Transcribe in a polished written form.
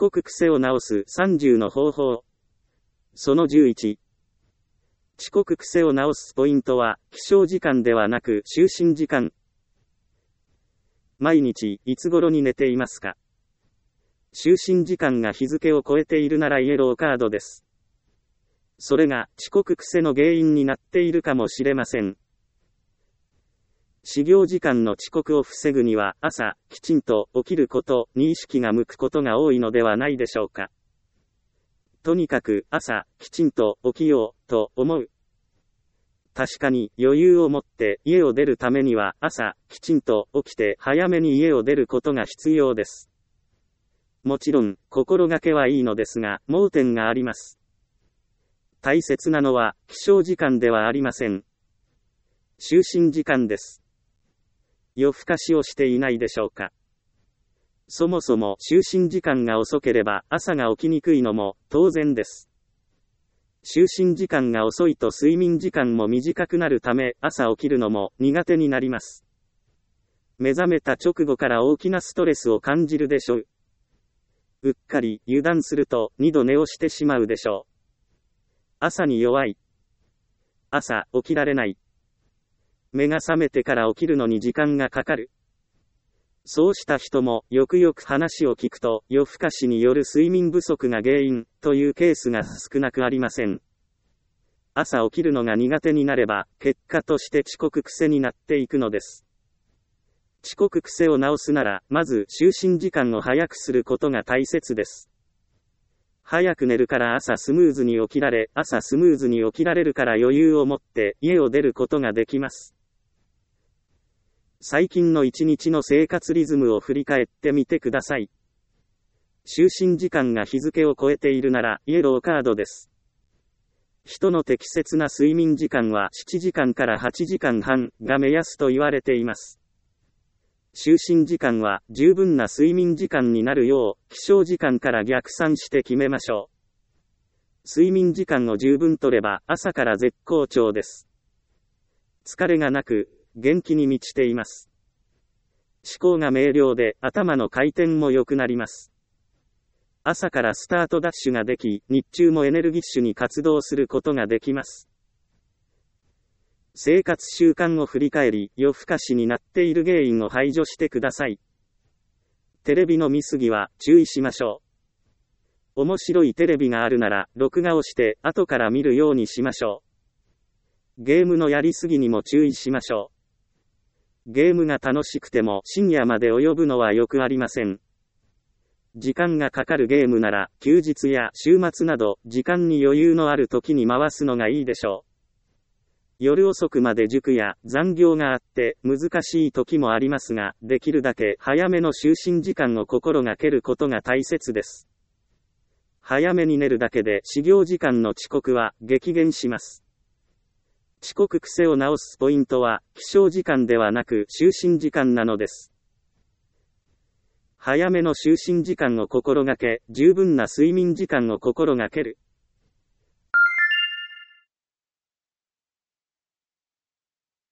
刻癖を直す30の方法。その11。遅刻癖を直すポイントは、起床時間ではなく就寝時間。毎日、いつ頃に寝ていますか？就寝時間が日付を超えているならイエローカードです。それが遅刻癖の原因になっているかもしれません。始業時間の遅刻を防ぐには朝、きちんと起きることに意識が向くことが多いのではないでしょうか。とにかく朝、きちんと起きようと思う。確かに余裕を持って家を出るためには朝、きちんと起きて早めに家を出ることが必要です。もちろん、心がけはいいのですが、盲点があります。大切なのは、起床時間ではありません。就寝時間です。夜更かしをしていないでしょうか。そもそも就寝時間が遅ければ朝が起きにくいのも当然です。就寝時間が遅いと睡眠時間も短くなるため朝起きるのも苦手になります。目覚めた直後から大きなストレスを感じるでしょう。うっかり油断すると2度寝をしてしまうでしょう。朝に弱い。朝起きられない。目が覚めてから起きるのに時間がかかる。そうした人もよくよく話を聞くと夜更かしによる睡眠不足が原因というケースが少なくありません。朝起きるのが苦手になれば結果として遅刻癖になっていくのです。遅刻癖を直すならまず就寝時間を早くすることが大切です。早く寝るから朝スムーズに起きられ、朝スムーズに起きられるから余裕を持って家を出ることができます。最近の一日の生活リズムを振り返ってみてください。就寝時間が日付を超えているならイエローカードです。人の適切な睡眠時間は7時間から8時間半が目安と言われています。就寝時間は十分な睡眠時間になるよう、起床時間から逆算して決めましょう。睡眠時間を十分とれば朝から絶好調です。疲れがなく、元気に満ちています。思考が明瞭で頭の回転も良くなります。朝からスタートダッシュができ、日中もエネルギッシュに活動することができます。生活習慣を振り返り、夜更かしになっている原因を排除してください。テレビの見過ぎは注意しましょう。面白いテレビがあるなら、録画をして後から見るようにしましょう。ゲームのやりすぎにも注意しましょう。ゲームが楽しくても深夜まで及ぶのはよくありません。時間がかかるゲームなら、休日や週末など、時間に余裕のある時に回すのがいいでしょう。夜遅くまで塾や残業があって難しい時もありますが、できるだけ早めの就寝時間を心がけることが大切です。早めに寝るだけで始業時間の遅刻は激減します。遅刻癖を直すポイントは、起床時間ではなく就寝時間なのです。早めの就寝時間を心がけ、十分な睡眠時間を心がける。